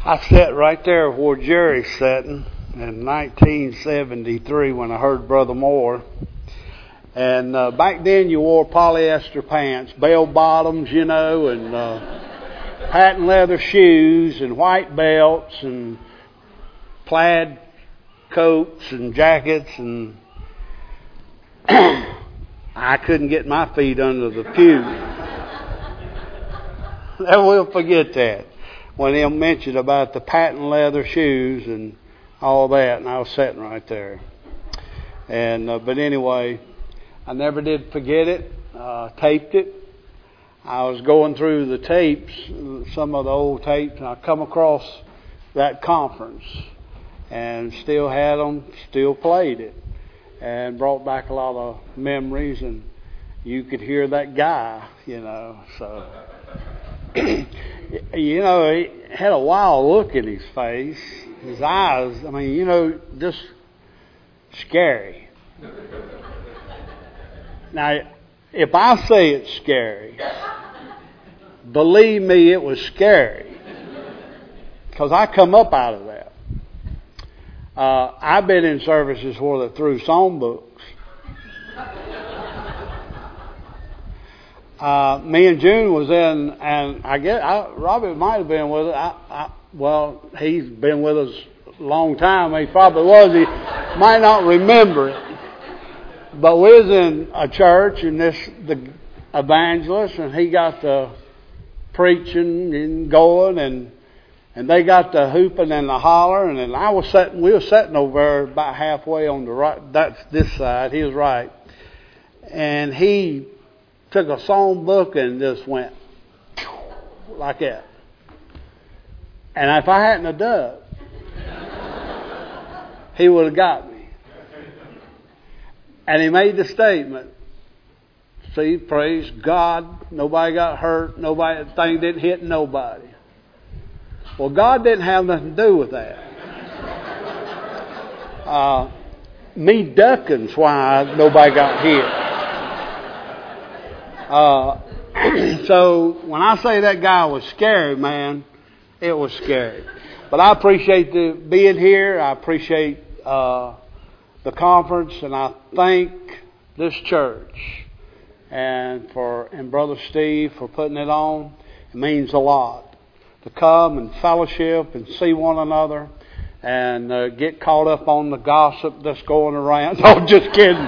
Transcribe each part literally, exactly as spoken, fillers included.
I sat right there where Jerry's sitting in nineteen seventy-three when I heard Brother Moore. And uh, back then you wore polyester pants, bell bottoms, you know, and uh, patent leather shoes and white belts and plaid coats and jackets. And I couldn't get my feet under the pew. Never will forget that. When they mentioned about the patent leather shoes and all that, and I was sitting right there. And uh, but anyway, I never did forget it. Uh, taped it. I was going through the tapes, some of the old tapes, and I come across that conference, and still had them, still played it, and brought back a lot of memories. And you could hear that guy, you know. So, you know, he had a wild look in his face. His eyes, I mean, you know, just scary. Now, if I say it's scary, believe me, it was scary. Because I come up out of that. Uh, I've been in services where they threw songbooks. Uh, me and June was in, and I guess I, Robbie might have been with us. I, I, well, he's been with us a long time. He probably was. He might not remember it. But we was in a church, and this the evangelist, and he got the preaching and going, and and they got the hooping and the hollering, and I was sitting. We were sitting over there about halfway on the right. That's this side. He was right, and he took a song book and just went like that. And if I hadn't have done, he would have got me. And he made the statement, see, praise God, nobody got hurt, nobody, the thing didn't hit nobody. Well, God didn't have nothing to do with that. Uh, me ducking's why nobody got hit. Uh, so when I say that guy was scary, man, it was scary. But I appreciate the being here. I appreciate uh, the conference, and I thank this church and for and Brother Steve for putting it on. It means a lot to come and fellowship and see one another and uh, get caught up on the gossip that's going around. No, just kidding.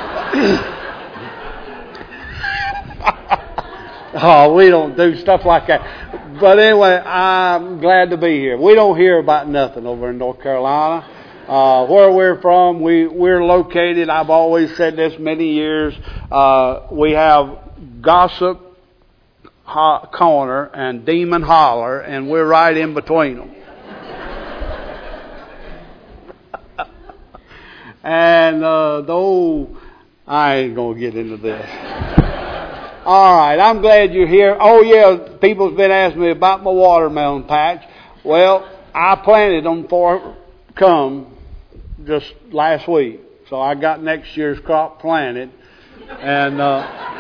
Oh, we don't do stuff like that. But anyway, I'm glad to be here. We don't hear about nothing over in North Carolina. Uh, where we're from, we, we're located, I've always said this many years, uh, we have Gossip ho- Corner and Demon Holler, and we're right in between them. And uh, the old, I ain't going to get into this. All right, I'm glad you're here. Oh, yeah, people's been asking me about my watermelon patch. Well, I planted them for come just last week. So I got next year's crop planted. And uh,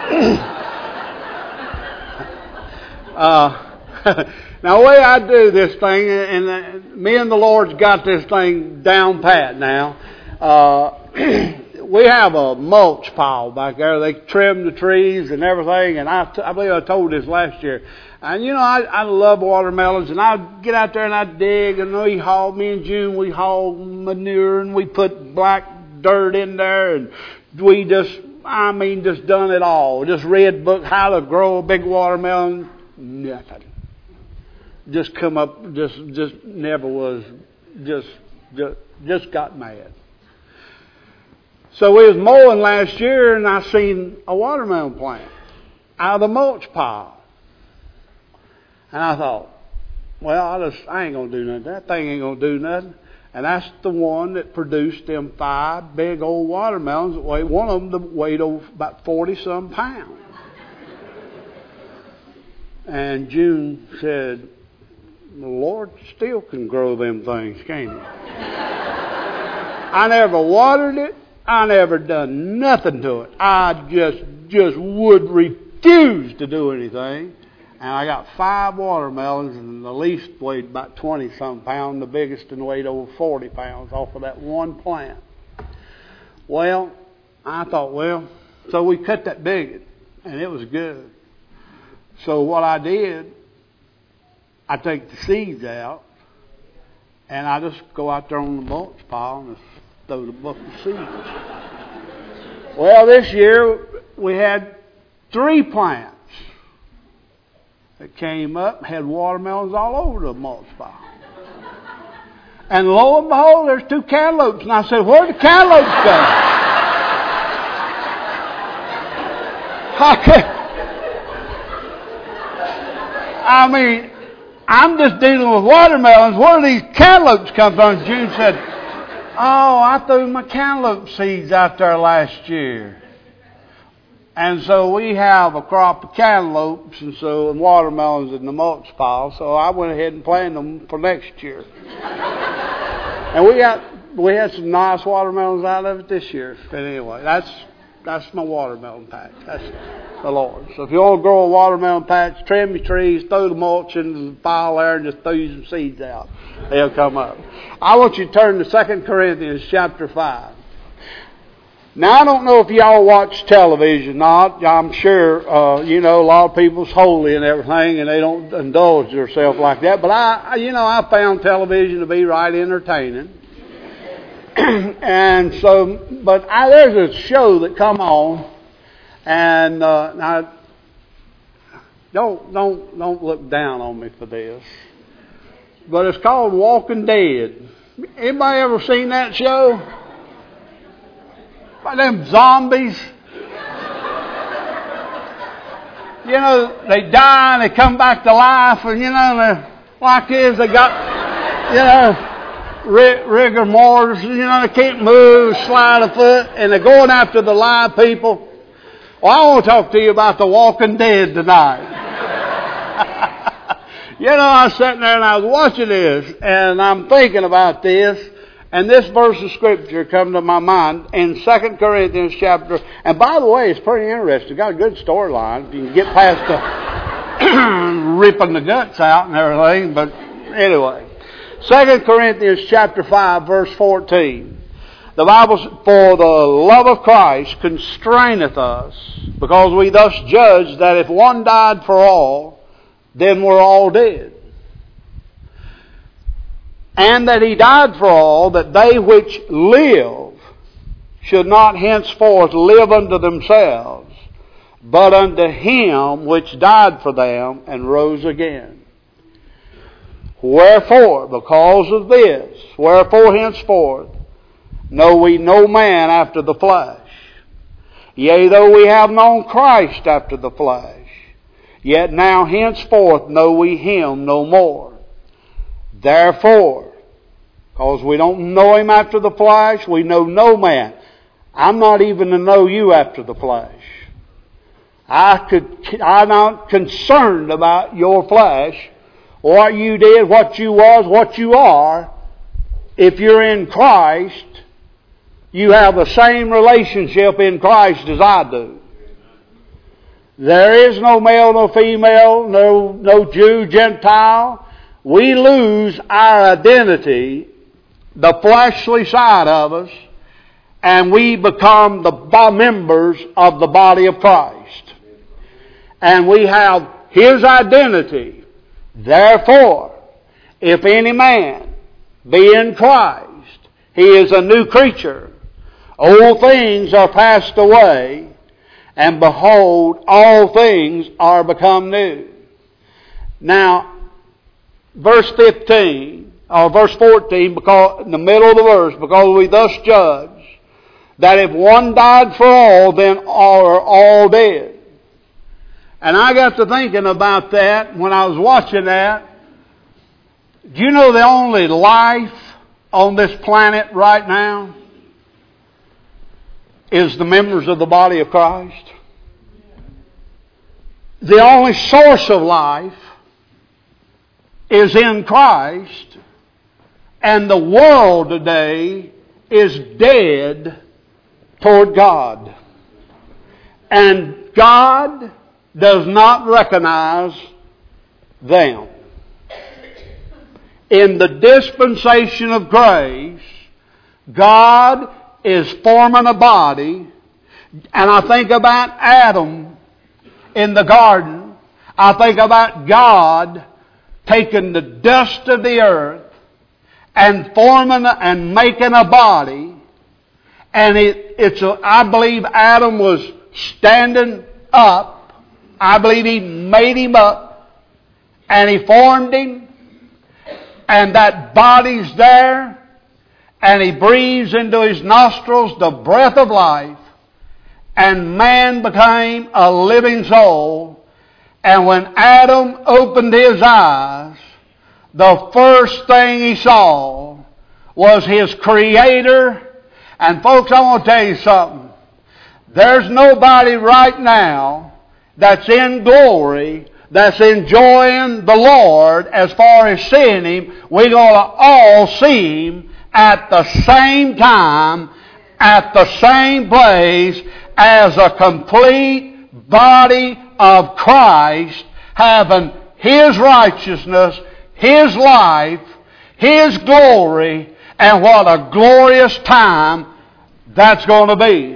uh, now the way I do this thing, and uh, me and the Lord's got this thing down pat now. Uh, we have a mulch pile back there. They trim the trees and everything. And I, t- I believe I told this last year. And, you know, I, I love watermelons, and I'd get out there and I'd dig, and we haul, me and June, we haul manure, and we put black dirt in there, and we just, I mean, just done it all. Just read book, how to grow a big watermelon. Nothing. Just come up, just, just never was, just, just, just got mad. So we was mowing last year, and I seen a watermelon plant out of the mulch pile. And I thought, well, I just I ain't gonna do nothing. That thing ain't gonna do nothing. And that's the one that produced them five big old watermelons that weighed, one of them weighed over about forty some pounds. And June said, the Lord still can grow them things, can't he? I never watered it. I never done nothing to it. I just just would refuse to do anything. And I got five watermelons, and the least weighed about twenty-some pounds. The biggest one weighed over forty pounds off of that one plant. Well, I thought, well, so we cut that bigot, and it was good. So what I did, I take the seeds out, and I just go out there on the mulch pile and just throw the bucket of seeds. Well, this year we had three plants that came up, had watermelons all over the mulch pile. And lo and behold, there's two cantaloupes. And I said, where'd the cantaloupes go? I, could, I mean, I'm just dealing with watermelons. Where do these cantaloupes come from? And June said, oh, I threw my cantaloupe seeds out there last year. And so we have a crop of cantaloupes and so and watermelons in the mulch pile. So I went ahead and planted them for next year. And we got we had some nice watermelons out of it this year. But anyway, that's that's my watermelon patch. That's the Lord. So if you want to grow a watermelon patch, trim your trees, throw the mulch in the pile there, and just throw some seeds out. They'll come up. I want you to turn to Second Corinthians chapter five. Now, I don't know if y'all watch television or not. I'm sure, uh, you know, a lot of people's holy and everything, and they don't indulge themselves like that. But, I, you know, I found television to be right entertaining. And so, but I, there's a show that come on, and uh, now, don't, don't, don't look down on me for this. But it's called Walking Dead. Anybody ever seen that show? By them zombies. You know, they die and they come back to life, and you know, they're like this, they got, you know, rigor mortis, you know, they can't move, slide a foot, and they're going after the live people. Well, I want to talk to you about the Walking Dead tonight. You know, I was sitting there and I was watching this, and I'm thinking about this. And this verse of Scripture come to my mind in Second Corinthians chapter. And by the way, it's pretty interesting. It's got a good storyline. If you can get past the ripping the guts out and everything. But anyway, Second Corinthians chapter five, verse fourteen. The Bible says, for the love of Christ constraineth us, because we thus judge that if one died for all, then we're all dead. And that he died for all, that they which live should not henceforth live unto themselves, but unto him which died for them and rose again. Wherefore, because of this, wherefore henceforth know we no man after the flesh. Yea, though we have known Christ after the flesh, yet now henceforth know we him no more. Therefore, because we don't know him after the flesh, we know no man. I'm not even to know you after the flesh. I could, I'm not concerned about your flesh, what you did, what you was, what you are. If you're in Christ, you have the same relationship in Christ as I do. There is no male, no female, no, no Jew, Gentile. We lose our identity, the fleshly side of us, and we become the members of the body of Christ. And we have His identity. Therefore, if any man be in Christ, he is a new creature. Old things are passed away, and behold, all things are become new. Now, verse fifteen, or verse fourteen, because in the middle of the verse, because we thus judge that if one died for all, then all are all dead. And I got to thinking about that when I was watching that. Do you know the only life on this planet right now is the members of the body of Christ? The only source of life is in Christ, and the world today is dead toward God. And God does not recognize them. In the dispensation of grace, God is forming a body, and I think about Adam in the garden. I think about God taking the dust of the earth and forming and making a body. And it, it's a, I believe Adam was standing up. I believe He made him up and He formed him. And that body's there. And He breathes into his nostrils the breath of life. And man became a living soul. And when Adam opened his eyes, the first thing he saw was his Creator. And folks, I want to tell you something. There's nobody right now that's in glory, that's enjoying the Lord as far as seeing Him. We're going to all see Him at the same time, at the same place, as a complete body of Christ, having His righteousness, His life, His glory, and what a glorious time that's going to be.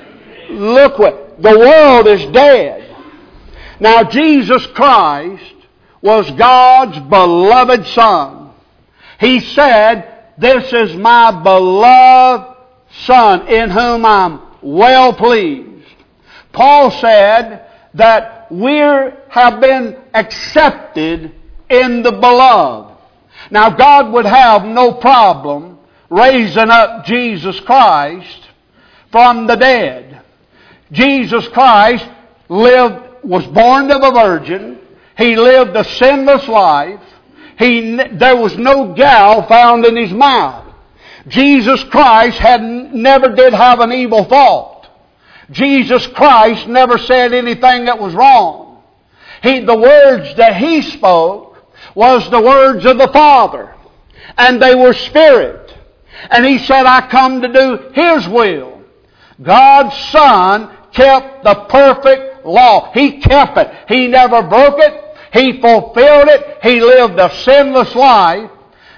Look what, the world is dead. Now Jesus Christ was God's beloved Son. He said, "This is my beloved Son in whom I'm well pleased." Paul said that we have been accepted in the beloved. Now God would have no problem raising up Jesus Christ from the dead. Jesus Christ lived, was born of a virgin. He lived a sinless life. He, there was no gall found in His mouth. Jesus Christ had never did have an evil thought. Jesus Christ never said anything that was wrong. He, the words that He spoke was the words of the Father. And they were spirit. And He said, "I come to do His will." God's Son kept the perfect law. He kept it. He never broke it. He fulfilled it. He lived a sinless life.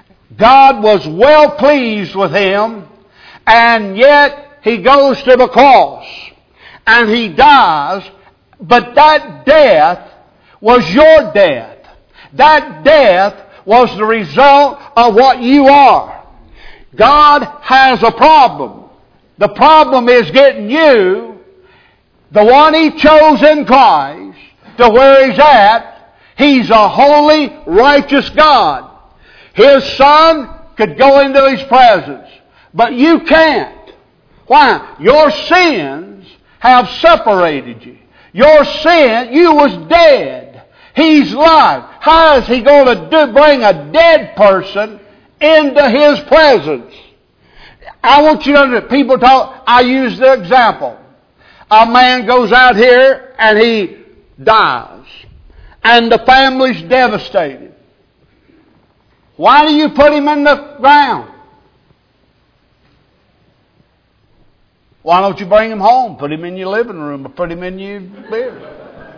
God was well pleased with Him. And yet He goes to the cross. And He dies. But that death was your death. That death was the result of what you are. God has a problem. The problem is getting you, the one He chose in Christ, to where He's at. He's a holy, righteous God. His Son could go into His presence, but you can't. Why? Your sins have separated you. Your sin, you was dead. He's live. How is He going to do, bring a dead person into His presence? I want you to understand. People talk, I use the example. A man goes out here and he dies. And the family's devastated. Why do you put him in the ground? Why don't you bring him home? Put him in your living room or put him in your bed.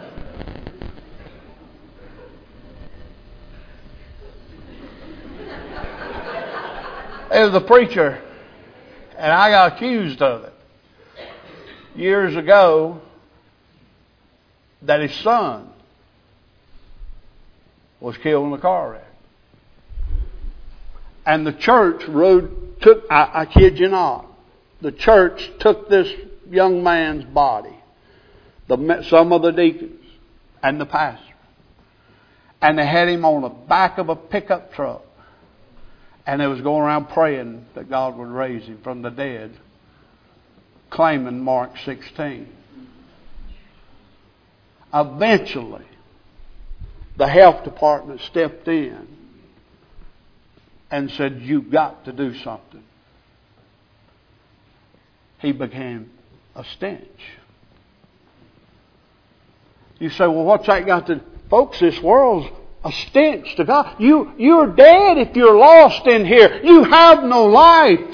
There was a preacher, and I got accused of it years ago, that his son was killed in a car wreck. And the church rode, took, I, I kid you not, the church took this young man's body, the, some of the deacons and the pastor, and they had him on the back of a pickup truck. And they was going around praying that God would raise him from the dead, claiming Mark sixteen. Eventually, the health department stepped in and said, "You've got to do something." He became a stench. You say, "Well, what's that got to..." Folks, this world's a stench to God. You, you're dead if you're lost in here. You have no life.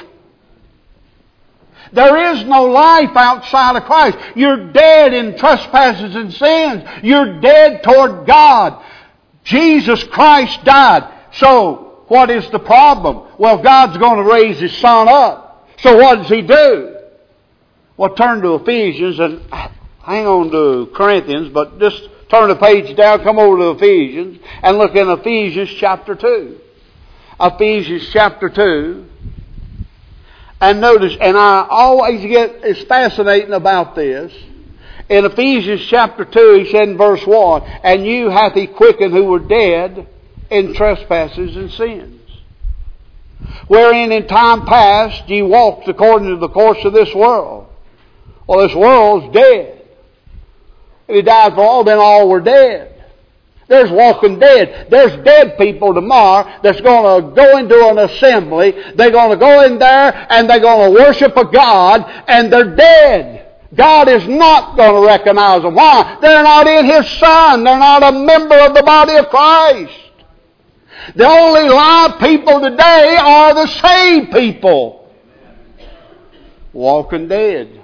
There is no life outside of Christ. You're dead in trespasses and sins. You're dead toward God. Jesus Christ died. So, what is the problem? Well, God's going to raise His Son up. So what does He do? Well, turn to Ephesians and hang on to Corinthians, but just turn the page down, come over to Ephesians, and look in Ephesians chapter two. Ephesians chapter two. And notice, and I always get, it's fascinating about this. In Ephesians chapter two, he said in verse one, and you hath He quickened who were dead in trespasses and sins, wherein in time past ye walked according to the course of this world. Well, this world's dead. If He died for all, then all were dead. There's walking dead. There's dead people tomorrow that's going to go into an assembly. They're going to go in there and they're going to worship a God, and they're dead. God is not going to recognize them. Why? They're not in His Son. They're not a member of the body of Christ. The only live people today are the saved people. Walking dead.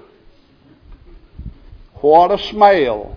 What a smell.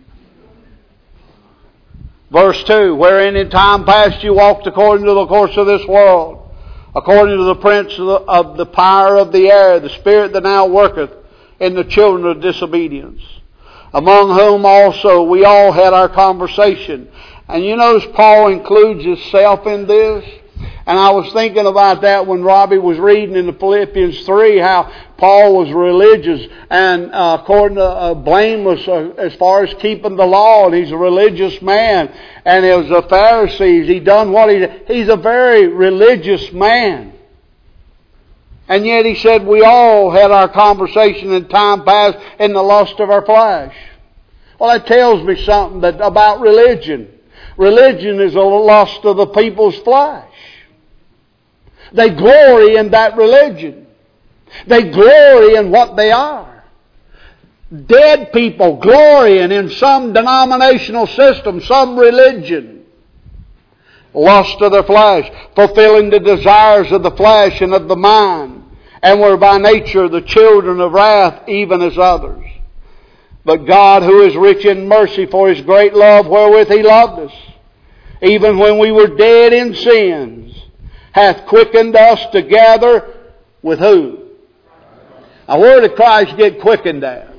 Verse two, wherein in time past you walked according to the course of this world, according to the prince of the, of the power of the air, the spirit that now worketh in the children of disobedience, among whom also we all had our conversation. And you notice Paul includes himself in this. And I was thinking about that when Robbie was reading in the Philippians three, how Paul was religious and uh, according to uh, blameless uh, as far as keeping the law, and he's a religious man. And it was the Pharisees. He done what he did. He's a very religious man. And yet he said we all had our conversation in time past in the lust of our flesh. Well, that tells me something that about religion. Religion is a lust of the people's flesh. They glory in that religion. They glory in what they are. Dead people glorying in some denominational system, some religion. Lust of their flesh, fulfilling the desires of the flesh and of the mind, and were by nature the children of wrath, even as others. But God, who is rich in mercy, for His great love wherewith He loved us, even when we were dead in sins, hath quickened us together with who? Now, where did Christ get quickened at?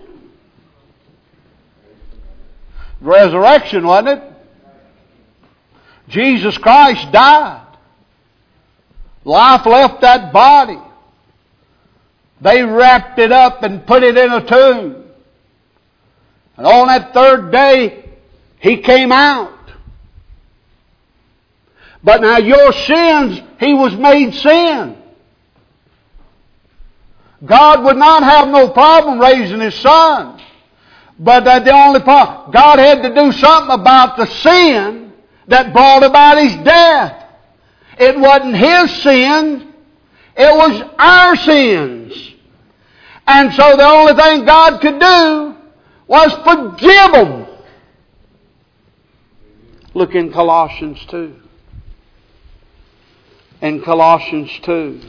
Resurrection, wasn't it? Jesus Christ died. Life left that body. They wrapped it up and put it in a tomb. And on that third day, He came out. But now your sins, He was made sin. God would not have no problem raising His Son. But that the only problem, God had to do something about the sin that brought about His death. It wasn't His sin, it was our sins. And so the only thing God could do was forgive them. Look in Colossians two. In Colossians two.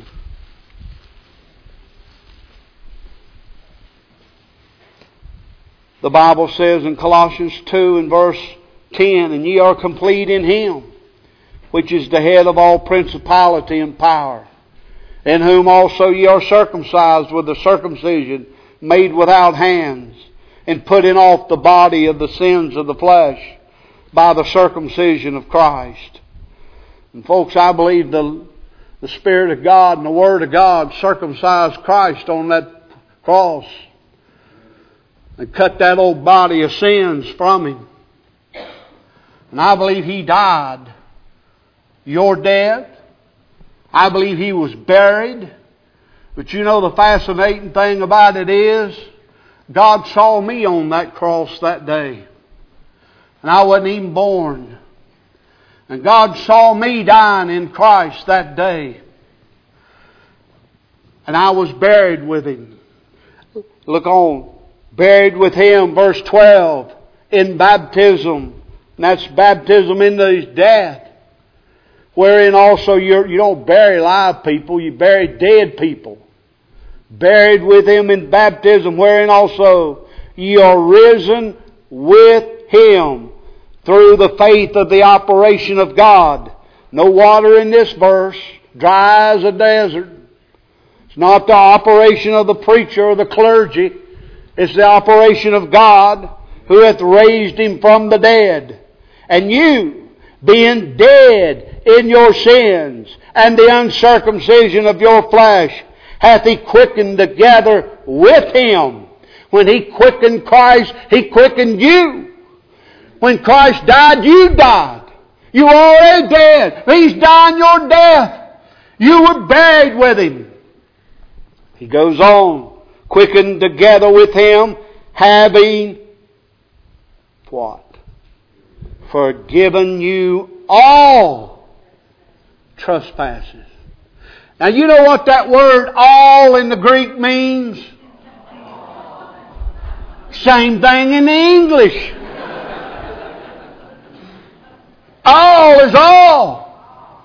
The Bible says in Colossians two and verse ten, and ye are complete in Him, which is the head of all principality and power, in whom also ye are circumcised with the circumcision made without hands, and putting off the body of the sins of the flesh by the circumcision of Christ. And folks, I believe the, the Spirit of God and the Word of God circumcised Christ on that cross and cut that old body of sins from Him. And I believe He died your death. I believe He was buried. But you know the fascinating thing about it is, God saw me on that cross that day. And I wasn't even born. And God saw me dying in Christ that day. And I was buried with Him. Look on. Buried with Him, verse twelve, in baptism. And that's baptism into His death. Wherein also you're, you don't bury live people, you bury dead people. Buried with Him in baptism, wherein also ye are risen with Him through the faith of the operation of God. No water in this verse. Dry as a desert. It's not the operation of the preacher or the clergy. It's the operation of God, who hath raised Him from the dead. And you, being dead in your sins and the uncircumcision of your flesh, hath He quickened together with Him. When He quickened Christ, He quickened you. When Christ died, you died. You were already dead. He's dying your death. You were buried with Him. He goes on. Quickened together with Him, having what? Forgiven you all trespasses. Now you know what that word all in the Greek means? Same thing in the English. All is all.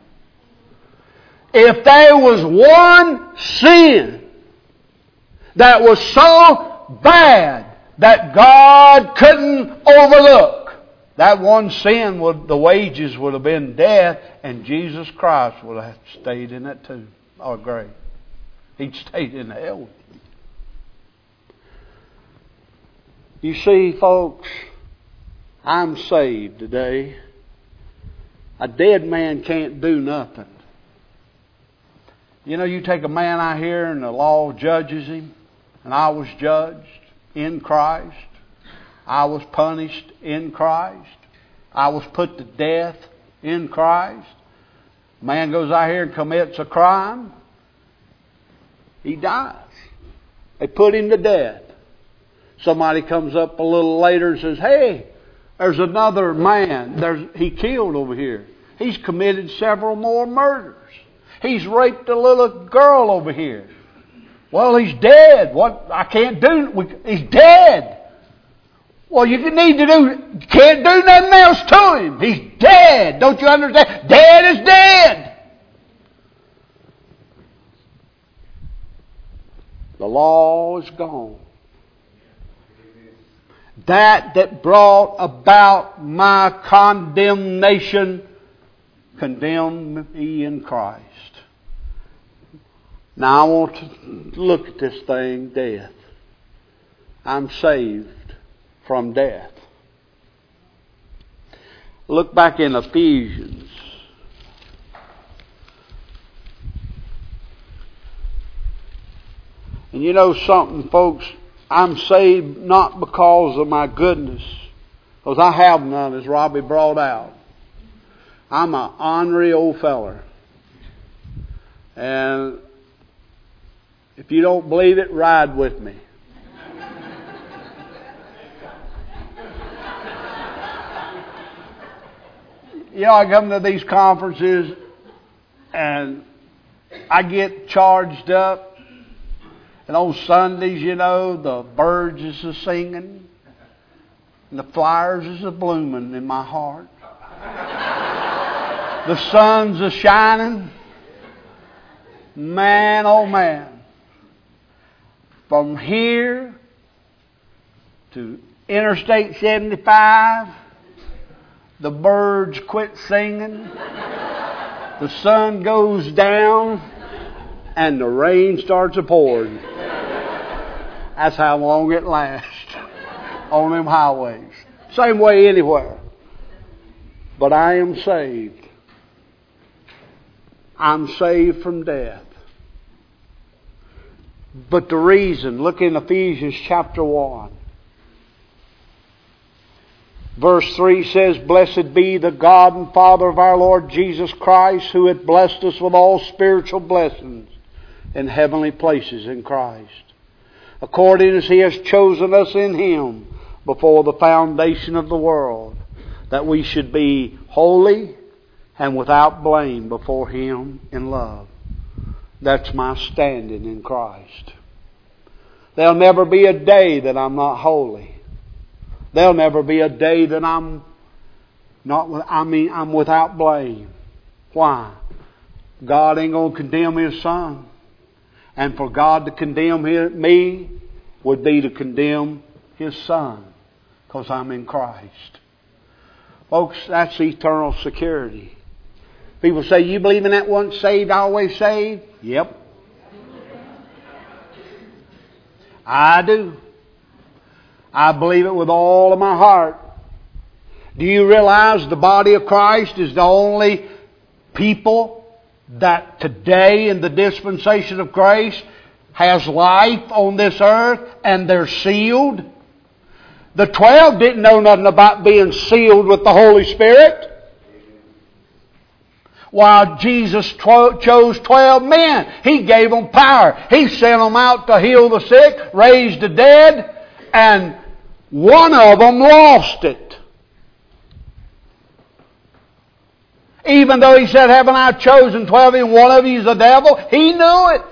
If there was one sin that was so bad that God couldn't overlook, that one sin, would, the wages would have been death, and Jesus Christ would have stayed in it too, or grave. He'd stayed in hell. You see, folks, I'm saved today. A dead man can't do nothing. You know, you take a man out here and the law judges him, and I was judged in Christ. I was punished in Christ. I was put to death in Christ. A man goes out here and commits a crime. He dies. They put him to death. Somebody comes up a little later and says, hey, there's another man there's, he killed over here. He's committed several more murders. He's raped a little girl over here. Well, he's dead. What? I can't do. We, he's dead. Well, you need to do. Can't do nothing else to him. He's dead. Don't you understand? Dead is dead. The law is gone. That that brought about my condemnation condemned me in Christ. Now I want to look at this thing, death. I'm saved from death. Look back in Ephesians. And you know something, folks? I'm saved not because of my goodness, because I have none, as Robbie brought out. I'm an ornery old feller. And if you don't believe it, ride with me. You know, I come to these conferences and I get charged up. And on Sundays, you know, the birds is a singing. And the flowers is a blooming in my heart. The sun's a shining. Man, oh man. From here to Interstate seventy-five, the birds quit singing. The sun goes down. And the rain starts a pouring. That's how long it lasts on them highways. Same way anywhere. But I am saved. I'm saved from death. But the reason, look in Ephesians chapter one. Verse three says, Blessed be the God and Father of our Lord Jesus Christ, who hath blessed us with all spiritual blessings in heavenly places in Christ, according as He has chosen us in Him before the foundation of the world, that we should be holy and without blame before Him in love. That's my standing in Christ. There'll never be a day that I'm not holy. There'll never be a day that I'm not, I mean, I'm without blame. Why? God ain't going to condemn His Son. And for God to condemn me would be to condemn His Son, because I'm in Christ. Folks, that's eternal security. People say, you believe in that once saved, always saved? Yep. I do. I believe it with all of my heart. Do you realize the body of Christ is the only people that today in the dispensation of grace has life on this earth and they're sealed? The twelve didn't know nothing about being sealed with the Holy Spirit. While Jesus tw- chose twelve men, He gave them power. He sent them out to heal the sick, raise the dead, and one of them lost it. Even though He said, haven't I chosen twelve and one of you is the devil? He knew it.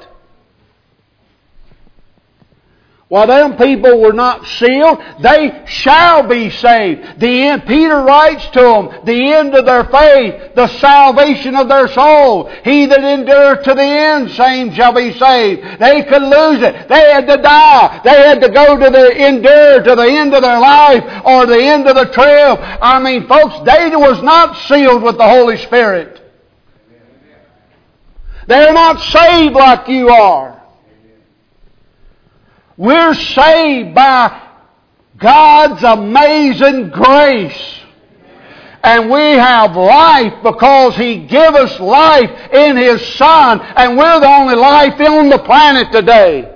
While them people were not sealed, they shall be saved. The end, Peter writes to them, the end of their faith, the salvation of their soul. He that endureth to the end, same shall be saved. They could lose it. They had to die. They had to go to the endure to the end of their life or the end of the trail. I mean, folks, they was not sealed with the Holy Spirit. They're not saved like you are. We're saved by God's amazing grace. And we have life because He gave us life in His Son. And we're the only life on the planet today.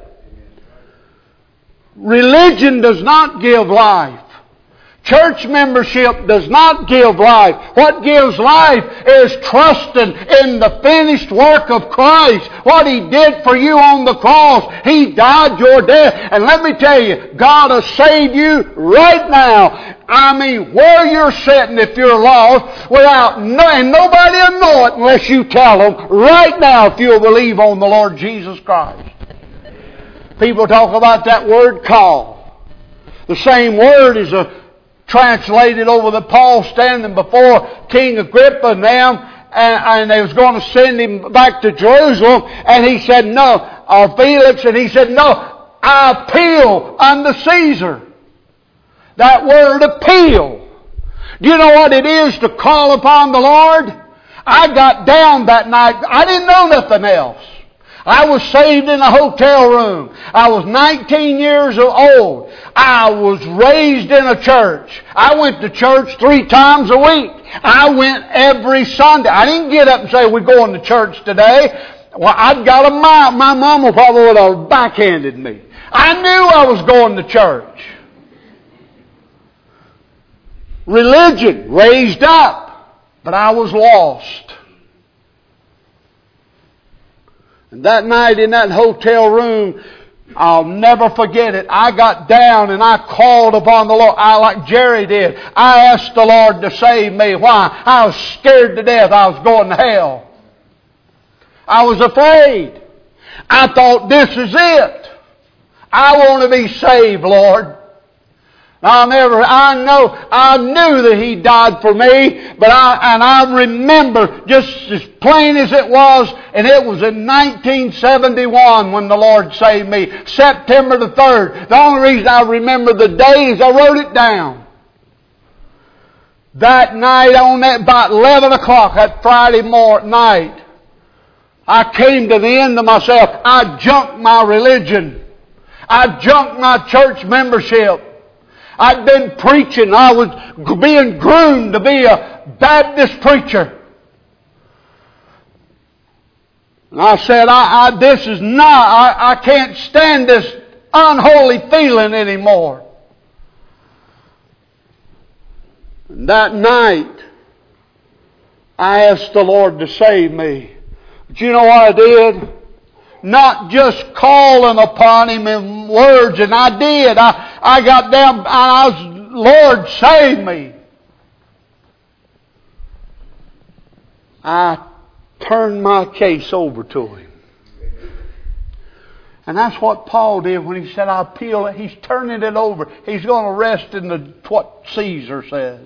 Religion does not give life. Church membership does not give life. What gives life is trusting in the finished work of Christ. What He did for you on the cross. He died your death. And let me tell you, God will save you right now. I mean, where you're sitting if you're lost, without no, and nobody will know it unless you tell them right now if you'll believe on the Lord Jesus Christ. People talk about that word call. The same word is a translated over that Paul standing before King Agrippa and them, and, and they was going to send him back to Jerusalem, and he said no, or Felix, and he said no, I appeal unto Caesar. That word appeal. Do you know what it is to call upon the Lord? I got down that night. I didn't know nothing else. I was saved in a hotel room. I was nineteen years old. I was raised in a church. I went to church three times a week. I went every Sunday. I didn't get up and say, we're going to church today. Well, I'd got a mile. My mom probably would have backhanded me. I knew I was going to church. Religion raised up, but I was lost. And that night in that hotel room, I'll never forget it. I got down and I called upon the Lord. I, like Jerry did. I asked the Lord to save me. Why? I was scared to death. I was going to hell. I was afraid. I thought, this is it. I want to be saved, Lord. I never, I know, I knew that He died for me, but I, and I remember just as plain as it was, and it was in nineteen seventy-one when the Lord saved me, September the third. The only reason I remember the day is I wrote it down. That night on that, about eleven o'clock, that Friday morning night, I came to the end of myself. I junked my religion. I junked my church membership. I'd been preaching. I was being groomed to be a Baptist preacher. And I said, I, I, this is not, I, I can't stand this unholy feeling anymore. And that night, I asked the Lord to save me. But you know what I did? Not just calling upon Him in words, and I did. I, I got down and I was, Lord, save me. I turned my case over to Him. And that's what Paul did when he said, I appeal it. He's turning it over. He's going to rest in the, what Caesar says.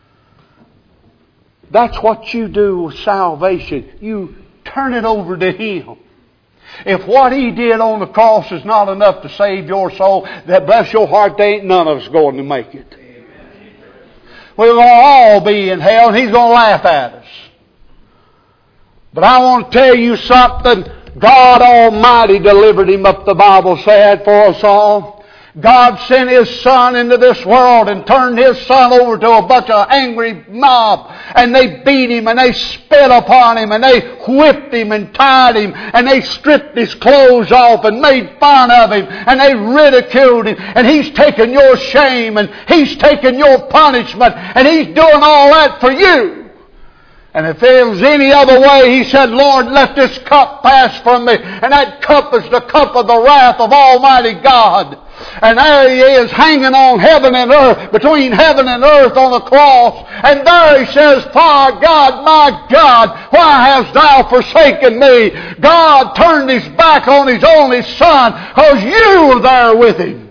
That's what you do with salvation. You turn it over to Him. If what He did on the cross is not enough to save your soul, that bless your heart, there ain't none of us going to make it. we're going to all be in hell, and He's going to laugh at us. But I want to tell you something. God Almighty delivered Him up, the Bible said, for us all. God sent His Son into this world and turned His Son over to a bunch of angry mob. And they beat Him and they spit upon Him and they whipped Him and tied Him and they stripped His clothes off and made fun of Him and they ridiculed Him. And He's taken your shame and He's taken your punishment and He's doing all that for you. And if there was any other way, He said, Lord, let this cup pass from me. And that cup is the cup of the wrath of Almighty God. And there He is hanging on heaven and earth, between heaven and earth on the cross. And there He says, "For God, my God, why hast Thou forsaken me?" God turned His back on His only Son because you were there with Him.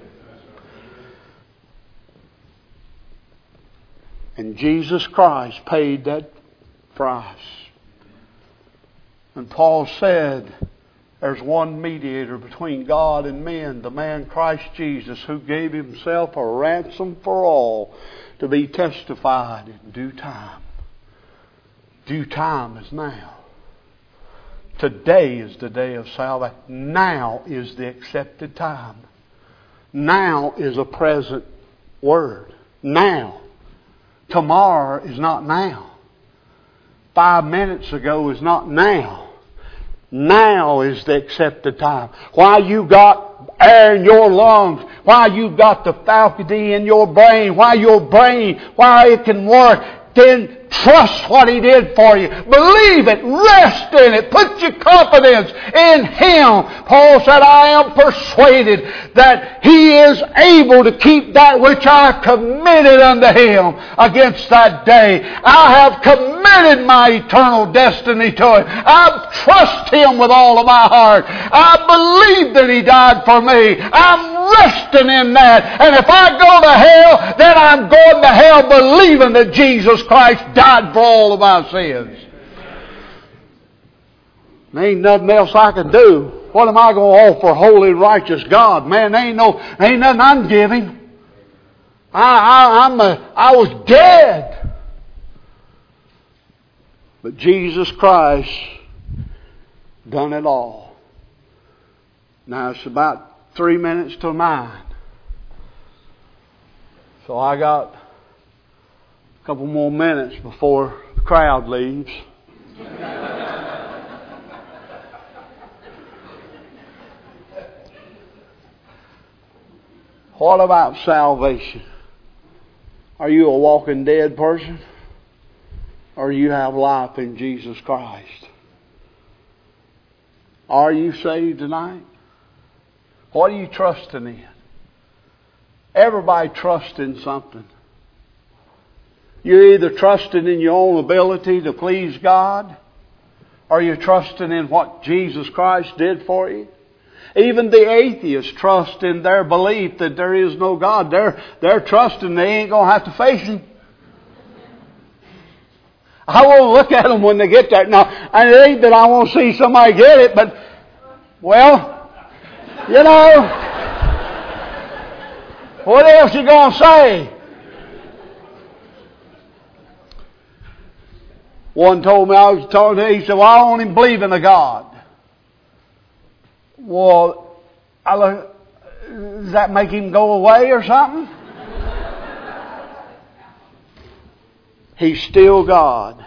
And Jesus Christ paid that price. And Paul said, there's one mediator between God and men, the man Christ Jesus, who gave Himself a ransom for all, to be testified in due time. Due time is now. Today is the day of salvation. Now is the accepted time. Now is a present word. Now. Tomorrow is not now. Five minutes ago is not now. Now is the accepted time. While you got air in your lungs, while you got the faculty in your brain, while your brain, while it can work, then trust what He did for you. Believe it. Rest in it. Put your confidence in Him. Paul said, I am persuaded that He is able to keep that which I committed unto Him against that day. I have committed my eternal destiny to Him. I trust Him with all of my heart. I believe that He died for me. I'm resting in that. And if I go to hell, then I'm going to hell believing that Jesus Christ died for all of our sins. There ain't nothing else I can do. What am I going to offer holy, righteous God? Man, there ain't no, there ain't nothing I can give Him. I, I, I'm a, I was dead. But Jesus Christ done it all. Now it's about three minutes till nine. So I got a couple more minutes before the crowd leaves. What about salvation? Are you a walking dead person? Or you have life in Jesus Christ? Are you saved tonight? What are you trusting in? Everybody trusts in something. You're either trusting in your own ability to please God, or you're trusting in what Jesus Christ did for you. Even the atheists trust in their belief that there is no God. They're, they're trusting they ain't going to have to face Him. I won't look at them when they get there. Now, and it ain't that I want to see somebody get it, but, well, you know, what else you going to say? One told me, I was talking to him, he said, well, I don't even believe in a God. Well, I look, does that make Him go away or something? He's still God.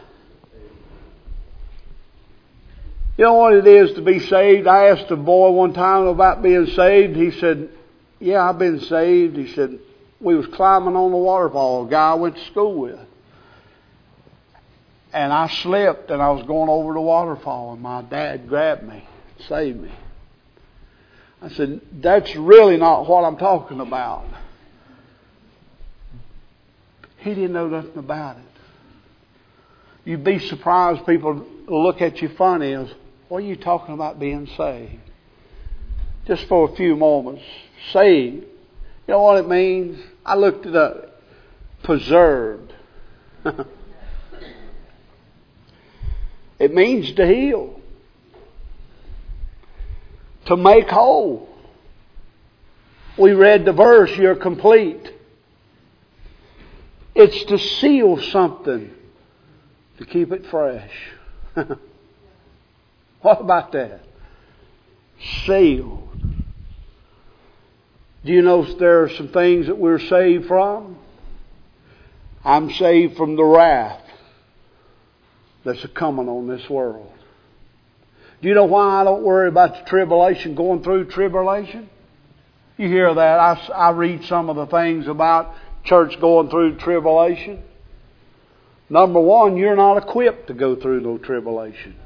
You know what it is to be saved? I asked a boy one time about being saved. He said, yeah, I've been saved. He said, we was climbing on the waterfall, a guy I went to school with. And I slipped and I was going over the waterfall and my dad grabbed me, saved me. I said, that's really not what I'm talking about. He didn't know nothing about it. You'd be surprised people look at you funny as, what are you talking about being saved? Just for a few moments. Saved. You know what it means? I looked it up. Preserved. It means to heal. To make whole. We read the verse, you're complete. It's to seal something, to keep it fresh. What about that? Sealed. Do you know there are some things that we're saved from? I'm saved from the wrath that's coming on this world. Do you know why I don't worry about the tribulation, going through tribulation? You hear that. I, I read some of the things about church going through tribulation. Number one, you're not equipped to go through no tribulation.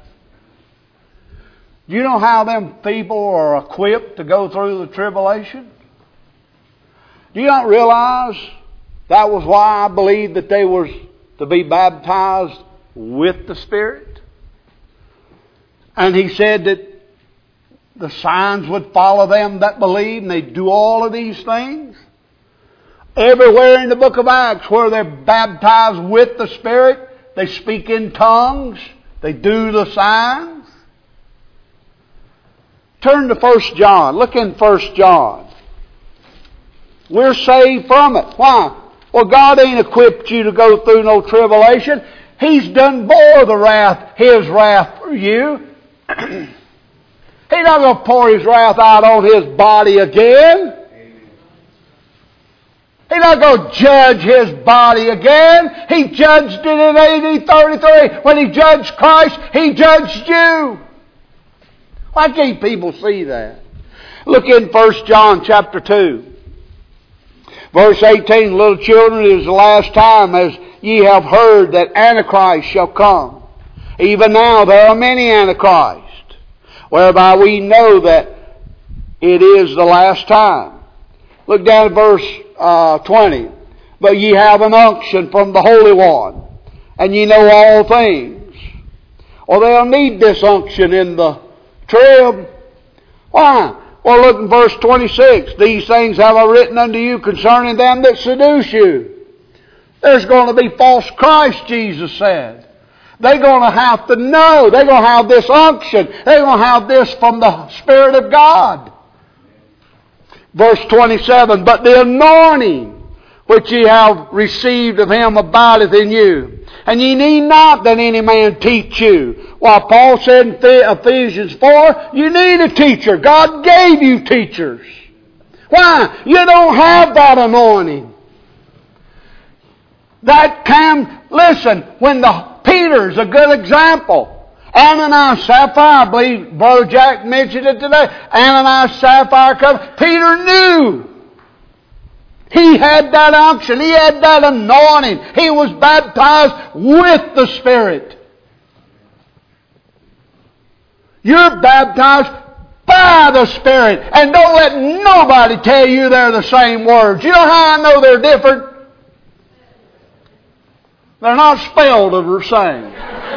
Do you know how them people are equipped to go through the tribulation? Do you not realize that was why I believe that they were to be baptized with the Spirit? And He said that the signs would follow them that believe, and they do all of these things. Everywhere in the book of Acts where they're baptized with the Spirit, they speak in tongues, they do the signs. Turn to First John. Look in First John. We're saved from it. Why? Well, God ain't equipped you to go through no tribulation. He's done bore the wrath, His wrath for you. He's not going to pour His wrath out on His body again. He's not going to judge His body again. He judged it in A D thirty-three. When He judged Christ, He judged you. Why can't people see that? Look in First John chapter two. Verse eighteen, little children, it is the last time as ye have heard that Antichrist shall come. Even now there are many Antichrists, whereby we know that it is the last time. Look down at verse uh, twenty. But ye have an unction from the Holy One, and ye know all things. Well, they'll need this unction in the trib. Why? Well, look in verse twenty-six. These things have I written unto you concerning them that seduce you. There's going to be false Christ, Jesus said. They're going to have to know. They're going to have this unction. They're going to have this from the Spirit of God. Verse twenty-seven. But the anointing which ye have received of Him abideth in you. And ye need not that any man teach you. While Paul said in Ephesians four, you need a teacher. God gave you teachers. Why? You don't have that anointing. That can, listen, when the Peter's a good example. Ananias, Sapphira, I believe Brother Jack mentioned it today. Ananias, Sapphira, come. Peter knew. He had that unction. He had that anointing. He was baptized with the Spirit. You're baptized by the Spirit. And don't let nobody tell you they're the same words. You know how I know they're different? They're not spelled the same.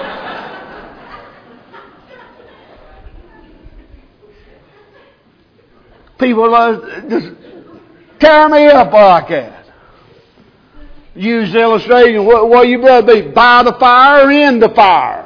People just tear me up like that. Use the illustration. Well, you better be by the fire or in the fire.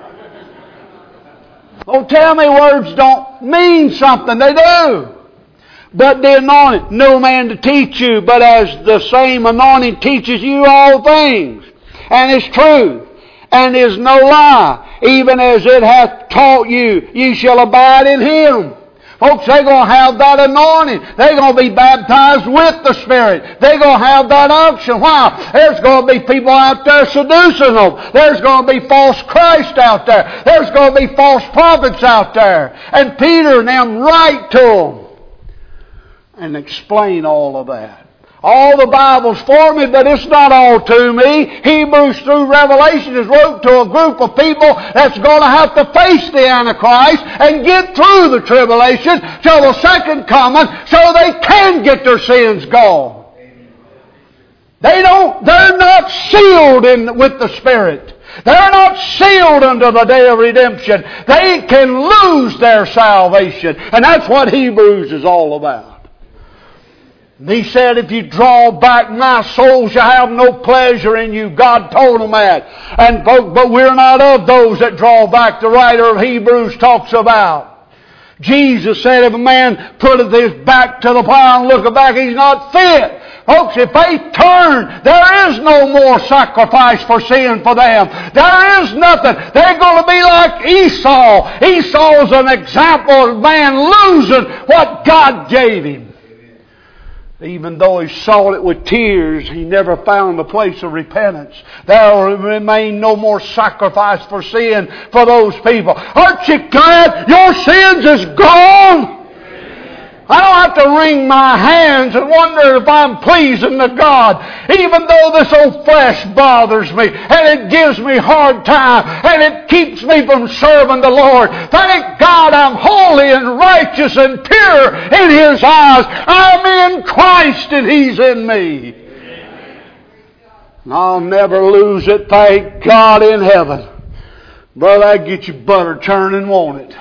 Oh, tell me words don't mean something. They do. But the anointing, no man to teach you, but as the same anointing teaches you all things, and is truth, and is no lie, even as it hath taught you, ye shall abide in Him. Folks, they're going to have that anointing. They're going to be baptized with the Spirit. They're going to have that unction. Why? There's going to be people out there seducing them. There's going to be false Christ out there. There's going to be false prophets out there. And Peter and them write to them and explain all of that. All the Bible's for me, but it's not all to me. Hebrews through Revelation is wrote to a group of people that's going to have to face the Antichrist and get through the tribulation till the second coming so they can get their sins gone. They don't, they're not sealed in with the Spirit. They're not sealed unto the day of redemption. They can lose their salvation. And that's what Hebrews is all about. And he said, if you draw back, my soul shall have no pleasure in you. God told them that. And folk, but we're not of those that draw back. The writer of Hebrews talks about. Jesus said, if a man putteth his back to the plow and looketh back, he's not fit Folks, if they turn, there is no more sacrifice for sin for them. There is nothing. They're going to be like Esau. Esau is an example of a man losing what God gave him. Even though he sought it with tears, he never found the place of repentance. There will remain no more sacrifice for sin for those people. Aren't you glad your sins is gone? I don't have to wring my hands and wonder if I'm pleasing to God. Even though this old flesh bothers me and it gives me hard time and it keeps me from serving the Lord. Thank God I'm holy and righteous and pure in His eyes. I'm in Christ and He's in me. And I'll never lose it, thank God in heaven. Brother, I get your butter churning, won't it?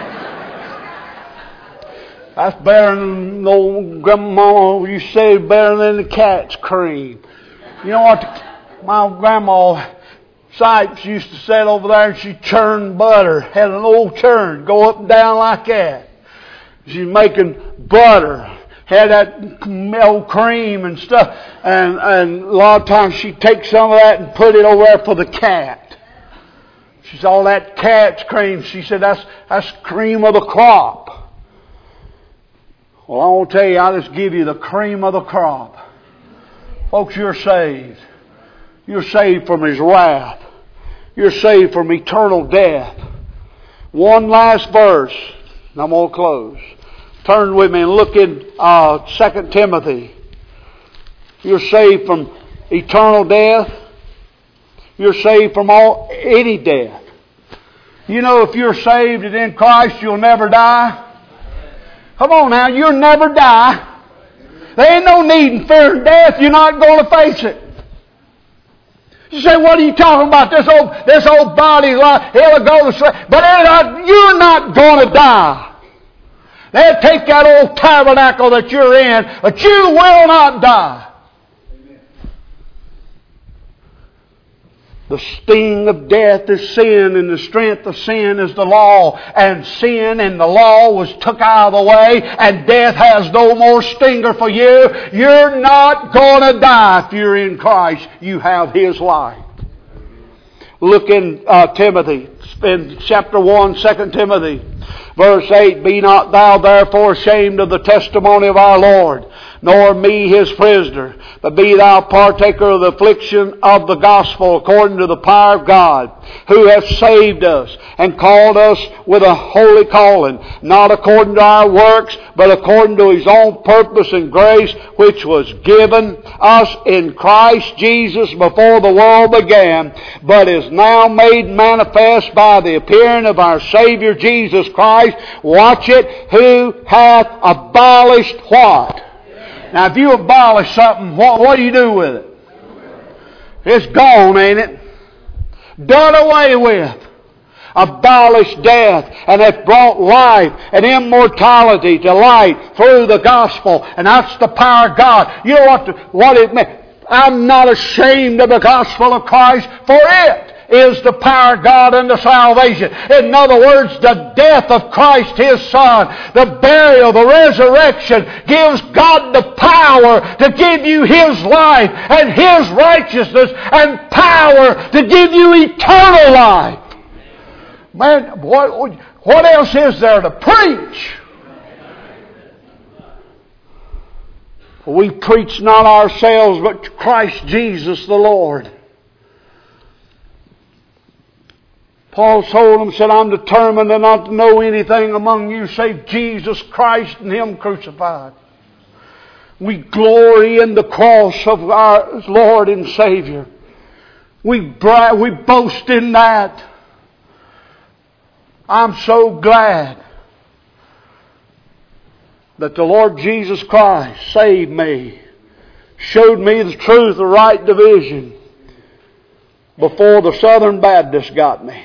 That's better than old grandma used to say, better than the cat's cream. You know what? My grandma Sipes used to sit over there and she churned butter. Had an old churn, go up and down like that. She's making butter. Had that old cream and stuff. And, and a lot of times she'd take some of that and put it over there for the cat. She said, all that cat's cream. She said, that's, that's cream of the crop. Well, I want to tell you, I'll just give you the cream of the crop. Folks, you're saved. You're saved from His wrath. You're saved from eternal death. One last verse, and I'm going to close. Turn with me and look in uh, Second Timothy. You're saved from eternal death. You're saved from all any death. You know, if you're saved and in Christ, you'll never die. Come on now, you'll never die. There ain't no need in fearing death. You're not going to face it. You say, what are you talking about? This old, this old body, like, it'll go to sleep. But not, you're not going to die. They'll take that old tabernacle that you're in, but you will not die. The sting of death is sin, and the strength of sin is the law. And sin and the law was took out of the way, and death has no more stinger for you. You're not going to die if you're in Christ. You have His life. Look in uh, Timothy, in chapter one, Second Timothy, verse eight. Be not thou therefore ashamed of the testimony of our Lord, nor me His prisoner, but be thou partaker of the affliction of the gospel according to the power of God, who hath saved us and called us with a holy calling, not according to our works, but according to His own purpose and grace, which was given us in Christ Jesus before the world began, but is now made manifest by the appearing of our Savior Jesus Christ. Watch it, who hath abolished what? Now, if you abolish something, what, what do you do with it? It's gone, ain't it? Done away with. Abolished death, and hath brought life and immortality to light through the gospel. And that's the power of God. You know what, the, what it means? I'm not ashamed of the gospel of Christ, for it is the power of God unto salvation. In other words, the death of Christ His Son, the burial, the resurrection, gives God the power to give you His life and His righteousness and power to give you eternal life. Man, what, what else is there to preach? We preach not ourselves, but Christ Jesus the Lord. Paul told them, said, I'm determined not to know anything among you save Jesus Christ and Him crucified. We glory in the cross of our Lord and Savior. We brag, we boast in that. I'm so glad that the Lord Jesus Christ saved me, showed me the truth, the right division, before the Southern Baptists got me.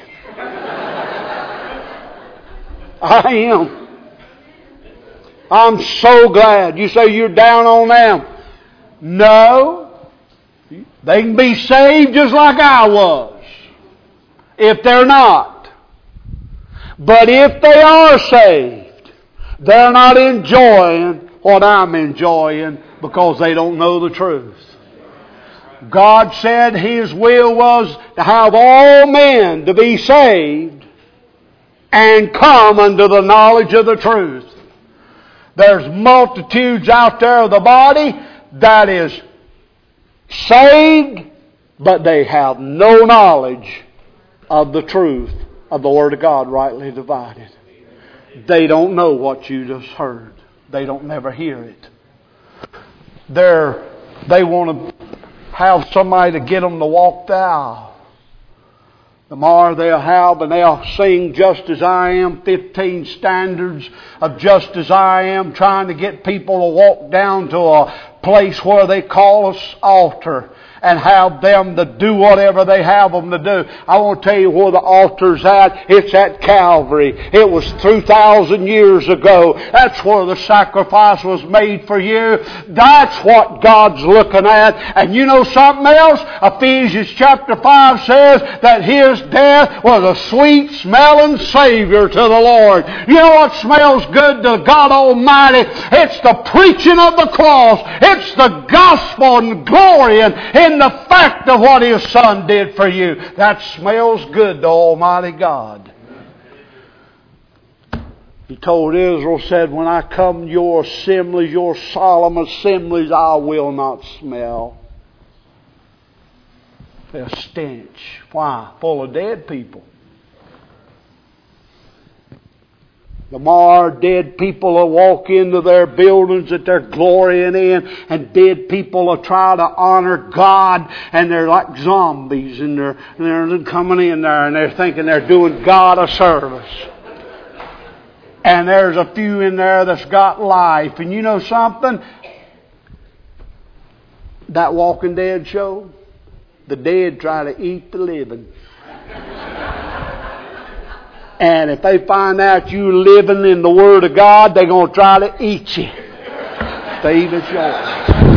I am. I'm so glad. You say you're down on them. No. They can be saved just like I was, if they're not. But if they are saved, they're not enjoying what I'm enjoying Because they don't know the truth. God said His will was to have all men to be saved and come unto the knowledge of the truth. There's multitudes out there of the body that is saved, but they have no knowledge of the truth of the Word of God rightly divided. They don't know what you just heard. They don't never hear it. They're, they want to have somebody to get them to walk the aisle. The more they'll have, and they'll sing Just As I Am, fifteen standards of Just As I Am, trying to get people to walk down to a place where they call us altar and have them to do whatever they have them to do. I want to tell you where the altar's at. It's at Calvary. It was two thousand years ago. That's where the sacrifice was made for you. That's what God's looking at. And you know something else? Ephesians chapter five says that His death was a sweet smelling Savior to the Lord. You know what smells good to God Almighty? It's the preaching of the cross. It's the gospel and glory and in the fact of what His Son did for you. That smells good to Almighty God. He told Israel, said, when I come to your assemblies, your solemn assemblies, I will not smell. They're stench. Why? Full of dead people. The more dead people will walk into their buildings that they're glorying in, and dead people will try to honor God, and they're like zombies, and they're, they're coming in there and they're thinking they're doing God a service. And there's a few in there that's got life. And you know something? That Walking Dead show, the dead try to eat the living. And if they find out you living in the Word of God, they're going to try to eat you. Steve, it's yours.